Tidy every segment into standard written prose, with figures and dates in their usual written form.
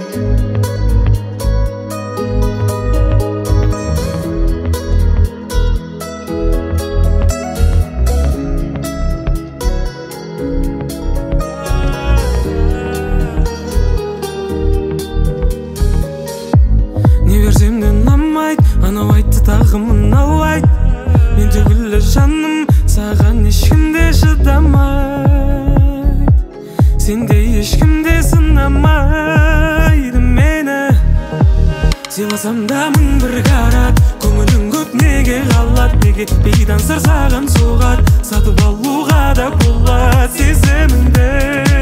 Анау айтты тағы мынау айт, мен түгілі жаным саған ешкімде шыдамайды, сенде ешкімде сынамайды мені. Сыйласам да мың бір қарат, көңілің көп неге қалады, неге бейдан сыр саған соғады, сатып алуға да болады сезіміңді.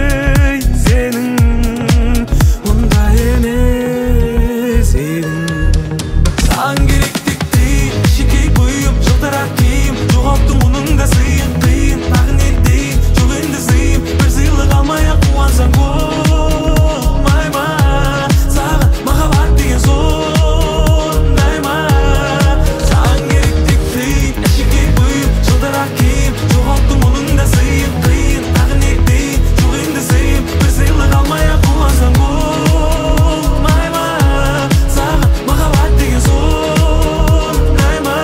Сенің ондай емес едің. Саған керек тек дейін, шекей бұйым, жылтырақ киім, жоғалттың мұның да сыйын қиын. Тағы не дейін, жоқ енді зейім, бір сыйлық алмай-ақ қуансаң болмай ма? Саған махаббат деген сондай ма? Саған керек тек дейін, шекей бұйым, жылтырақ киім, жоғалттың мұның да сыйын қиын. Тағы не дейін, жоқ енді зейім, бір сыйлық алмай-ақ қуансаң болмай ма? Саған махаббат деген сондай ма?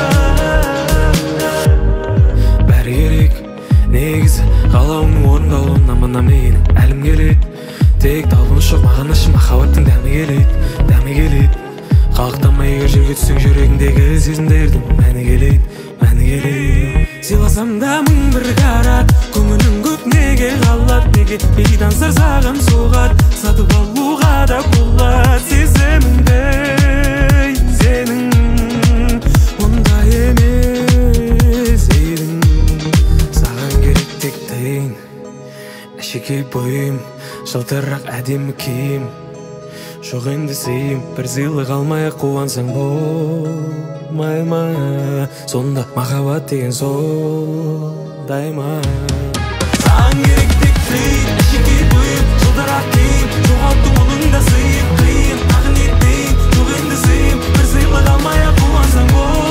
Бәрі керек негізі, қалауыңның орындалуына мына менің әлім келеді. Тек талпыныс жоқ маған ішім, махаббаттың дәмі келеді, дәмі келеді. Қалықтамай егер жерге түссең жүрегіңдегі сезімдердің мәні келеді, мәні келеді. Сыйласам да мың бір қарат, көңілің көп неге қалады, неге бейдан сыр саған соғады, сатып алуға да болады сезіміңді. Сенің ондай емес едің. Саған керек тек дейін, әшекей бойым, жылтырақ әдемі киім, жоқ енді сыйым, бір сыйлық алмай-ақ қуансаң болмай ма? Сонда махаббат деген сондай ма? Саған керек тек дейін, әшекей бойым, жылтырақ киім, жоғалттың оның да сыйын қиын. Тағы не дейін, жоқ енді сыйым, бір сыйлық алмай-ақ қуансаң болмай ма?